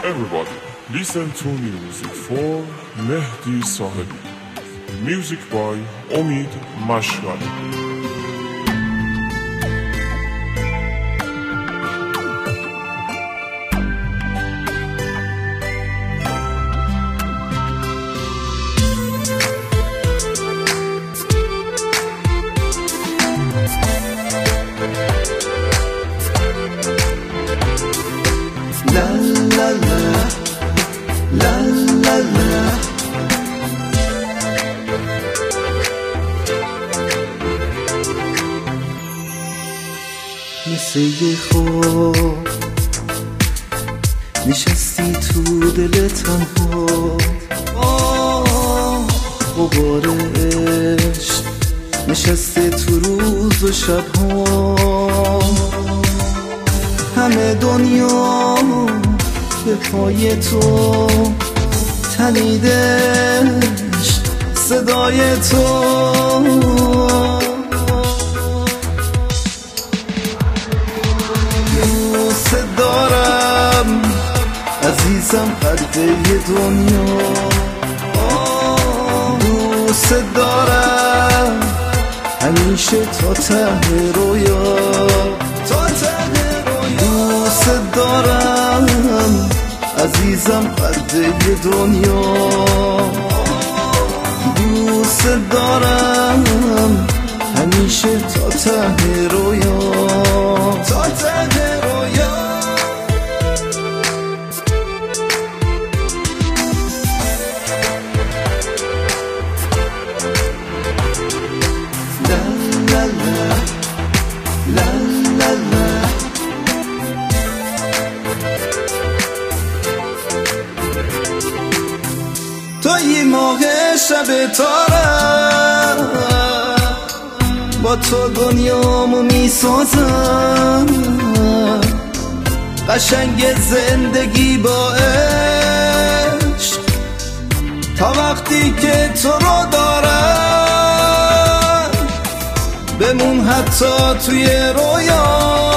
Everybody, listen to music for Mehdi Sahebi. Music by Omid Mashhali. La la la, la la la. مثل یه خواب نشستی تو دل تنها، غبار عشق نشسته تو روز و شبها. همه دنیا به پای تو تنیدش، صدای تو دوست دارم عزیزم، قلبه دنیا دوست دارم همیشه تا ته رویا، دوست دارم عزیزم، قلبه دنیا دوست دارم همیشه تا ته رویا، تا ته رویا. لا لا لا لا لا لا. توی ماه شب تارم، با تو دنیامو میسازم، قشنگ زندگی با عشق، تا وقتی که تو رو دارم بمون حتی توی رویا.